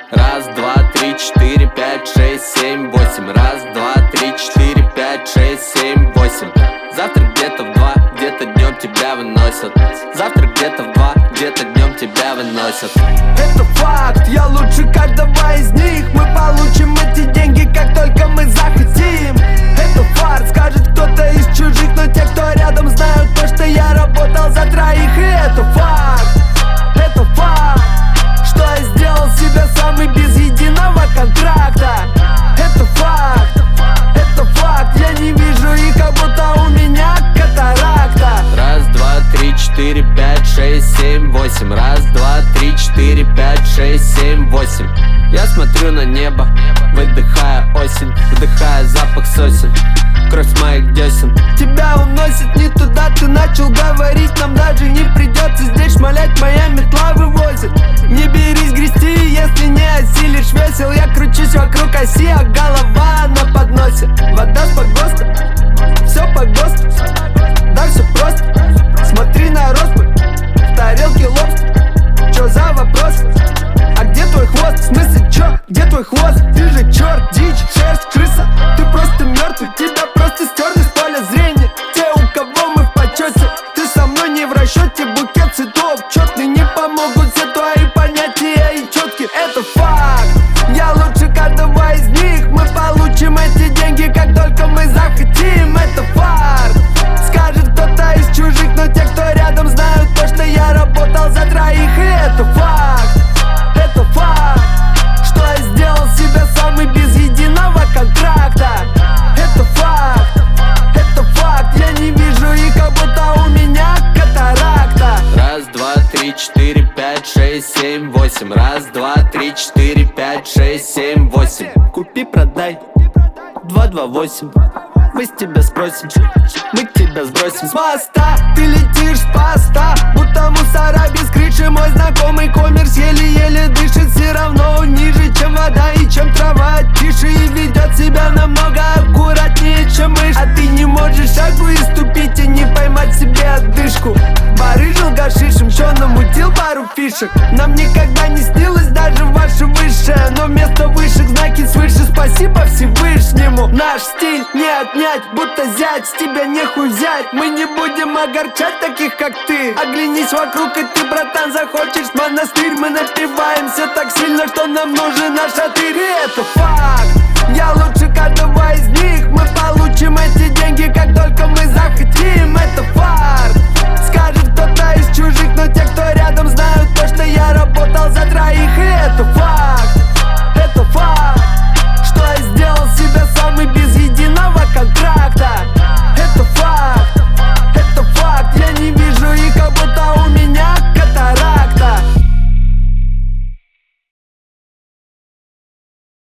Раз, два, три, четыре, пять, шесть, семь, восемь. Раз, два, три, четыре, пять, шесть, семь, восемь. Завтра где-то в 2, где-то днем тебя выносят. Завтра где-то в 2, где-то днем тебя выносят. Это факт, я лучше каждого из них. Мы получим эти деньги, как только мы захотим. Это фарт, скажет кто-то из чужих, но те, кто рядом, знают то, что я работал за троих. И это факт, что я сделал себя сам и без единого контракта. Это факт, я не вижу их, как будто у меня катаракта. Раз, два, три, четыре, пять, шесть, семь, восемь. Раз, два, три, четыре, пять, шесть, семь, восемь. Я смотрю на небо, выдыхая осень, вдыхая запах сосен, кровь моих десен. Тебя уносит не туда, ты начал говорить. Нам даже не придется здесь шмалять, моя метла вывозит. Не берись грести, если не осилишь весел. Я кручусь вокруг оси, а голова на подносе. Вода с погоста, все по ГОСТу. Да, все просто, смотри на роспыль, в тарелке лобстер. Чё за вопрос? А где твой хвост? В смысле, чё? Где твой хвост? Ты же черт, дичь, шерсть, крыса. Ты просто мертвый, тебя просто стерли с поля зрения. Те, у кого мы в почете, ты со мной не в расчете. Букет цветов четный, не помогут все твои понятия и четки. Это факт, я лучше каждого из них. Мы получим эти деньги, как только мы захотим. Это факт, скажет кто-то из чужих, но те, кто рядом, знают то, что я работал за троих. И это факт, что я сделал себя сам и без единого контракта. Это факт, я не вижу их, как будто у меня катаракта. Раз, два, три, четыре, пять, шесть, семь, восемь. Раз, два, три, четыре, пять, шесть, семь, восемь. Купи, продай, 228. Мы с тебя спросим, мы к тебя сбросим с моста. Ты летишь с поста, будто мусора без крыши. Мой знакомый коммерс еле-еле дышит. Все равно ниже, чем вода и чем трава. Тише и ведет себя намного аккуратнее, чем мышь. А ты не можешь шагу и ступить, и не поймать себе отдышку. Барыжил гашишем, чё намутил пару фишек. Нам никогда не снилось даже ваше высшее, но вместо высших знаки свыше. Спасибо Всевышнему. Наш стиль не отнять, будто зять, с тебя нехуй взять. Мы не будем огорчать таких, как ты. Оглянись вокруг, и ты, братан, захочешь в монастырь. Мы напиваемся так сильно, что нам нужен наш атырь. И это факт, я лучше каждого из них. Мы получим эти деньги, как только мы захотим. Это факт, скажет кто-то из чужих, но те, кто рядом, знают то, что я работал за троих. И это факт.